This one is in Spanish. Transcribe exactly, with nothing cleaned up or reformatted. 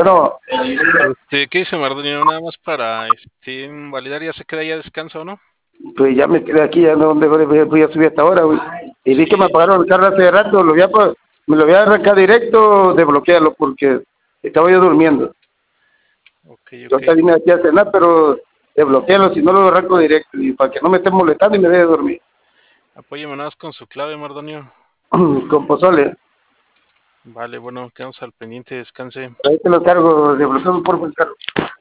Bueno, Este, ¿qué dice Mardonio? Nada más para este, validar, ya se queda ya descanso, ¿no? pues ya me quedé aquí, ya no donde voy, voy a subir hasta ahora, güey. Y vi que me Sí, apagaron el carro hace rato, lo voy a, pa- me lo voy a arrancar directo, desbloquearlo, porque estaba yo durmiendo. ok, Yo ok. hasta vine aquí a cenar, pero desbloquearlo, si no lo arranco directo, y para que no me esté molestando y me deje dormir. Apóyeme nada más con su clave, Mardonio. Con pozole, Vale, bueno, quedamos al pendiente, descanse. ahí te lo cargo, desbloqueame por el carro.